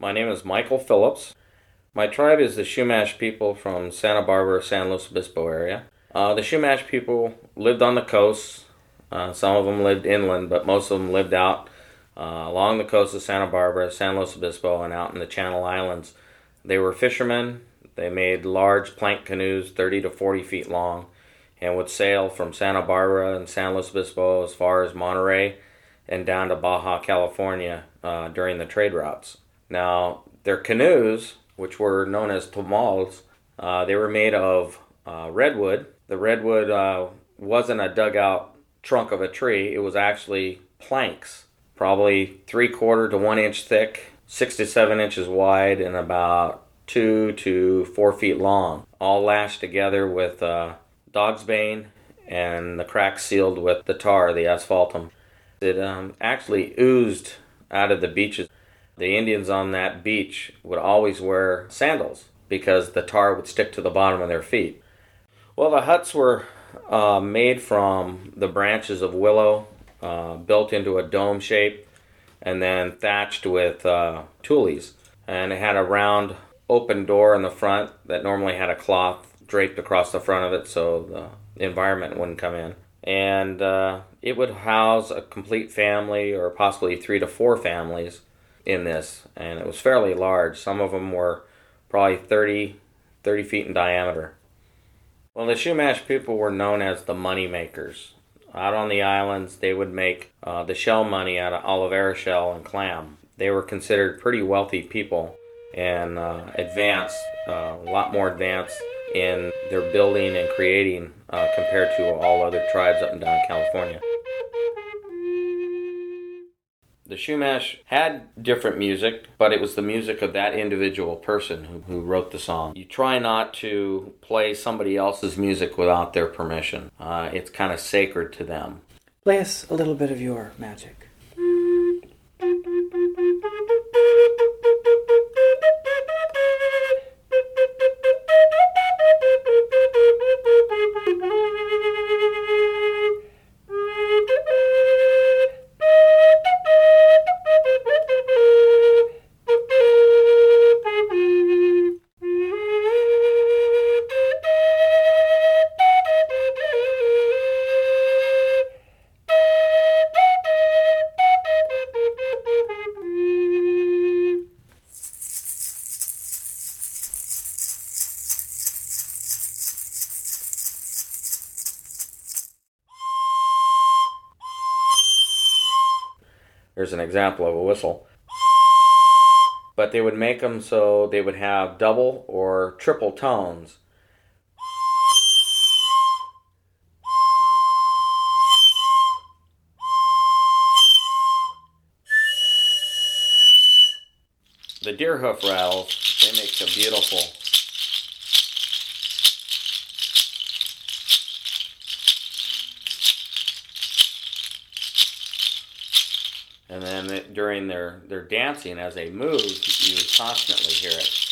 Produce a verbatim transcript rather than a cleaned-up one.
My name is Michael Phillips. My tribe is the Chumash people from Santa Barbara, San Luis Obispo area. Uh, the Chumash people lived on the coast. Uh, some of them lived inland, but most of them lived out uh, along the coast of Santa Barbara, San Luis Obispo, and out in the Channel Islands. They were fishermen. They made large plank canoes, thirty to forty feet long, and would sail from Santa Barbara and San Luis Obispo as far as Monterey and down to Baja California uh, during the trade routes. Now, their canoes, which were known as tomals, uh, they were made of uh, redwood. The redwood uh, wasn't a dugout trunk of a tree. It was actually planks, probably three-quarter to one inch thick, six to seven inches wide, and about two to four feet long, all lashed together with uh, dog's bane and the cracks sealed with the tar, the asphaltum. It um, actually oozed out of the beaches. The Indians on that beach would always wear sandals because the tar would stick to the bottom of their feet. Well, the huts were uh, made from the branches of willow, uh, built into a dome shape, and then thatched with uh, tules. And it had a round open door in the front that normally had a cloth draped across the front of it so the environment wouldn't come in. And uh, it would house a complete family or possibly three to four families in this, and it was fairly large. Some of them were probably thirty, thirty feet in diameter. Well, the Chumash people were known as the money makers. Out on the islands, they would make uh, the shell money out of aloe vera shell and clam. They were considered pretty wealthy people and uh, advanced, uh, a lot more advanced in their building and creating uh, compared to all other tribes up and down California. The Chumash had different music, but it was the music of that individual person who, who wrote the song. You try not to play somebody else's music without their permission. Uh, it's kind of sacred to them. Play us a little bit of your magic. There's an example of a whistle. But they would make them so they would have double or triple tones. The deer hoof rattles, they make a beautiful and then it, during their, their dancing, as they move, you constantly hear it.